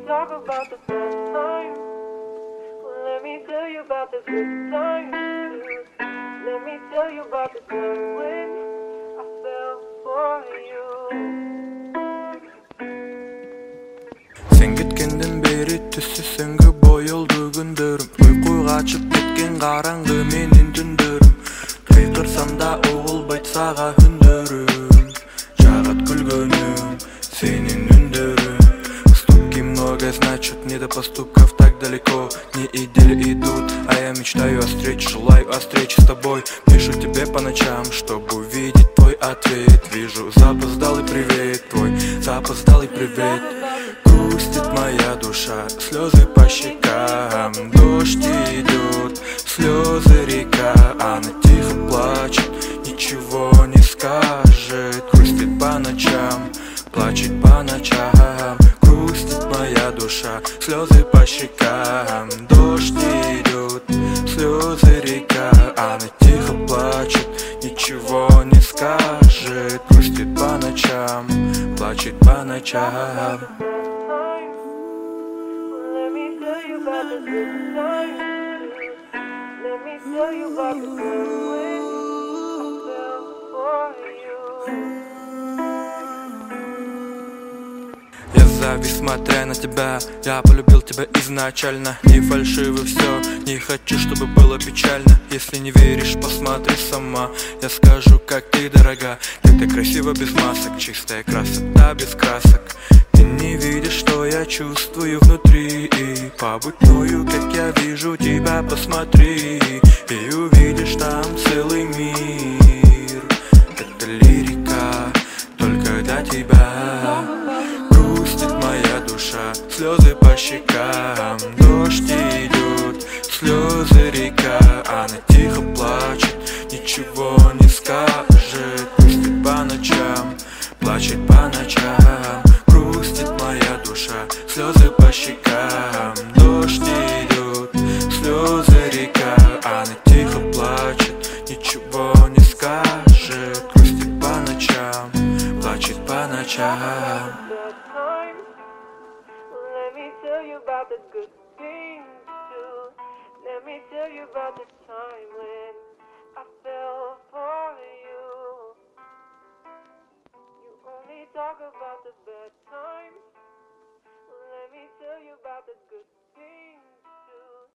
talk about the good times. Well, let me tell you about the good times. Let me tell you about the time when I fell for you. Sen кеткенден бери түссүсөңгү боюлду күндөрүм. Уйкуга качып кеткен караңгы менин түндөрүм. Кыйкырсам да угулбайт сага үндөрүм. Жагат күлгөнүм сенин үндөрүм. Стуки много, значит не до поступков так далеко. Не недели идут, а я мечтаю о встрече, желаю о встрече с тобой. Пишу тебе по ночам, чтобы увидеть твой ответ. Вижу запоздалый привет твой, запоздалый привет. Грустит моя душа, слезы по щекам. Дождь идет, слезы река. Она тихо плачет, ничего не скажет. Грустит по ночам, плачет по ночам. Грустит моя душа, слезы по щекам. Дождь идет, слезы река. Она тихо плачет, ничего не скажет. Грустит по ночам, плачет по ночам. Let me tell you about the good times. Let me tell you about the time when I fell for you. Я завис, смотря на тебя. Я полюбил тебя изначально. Не фальшиво все, не хочу, чтобы было печально. Если не веришь, посмотри сама. Я скажу, как ты дорога. Как ты красива без масок, чистая красота без красок. Ты не видишь, что я чувствую внутри. Побудь мною, как я вижу тебя, посмотри. И увидишь там целый мир. Это лирика, только для тебя. Грустит моя душа, слезы по щекам. Дождь идет, слезы река. Она тихо плачет, ничего не скажет. Грустит по ночам, плачет по ночам. Грустит моя душа, слезы по щекам. Дождь идет, слезы река. Она тихо плачет, ничего не скажет. Грустит по ночам, плачет по ночам. Let me tell you about the good things too. Let me tell you about the time when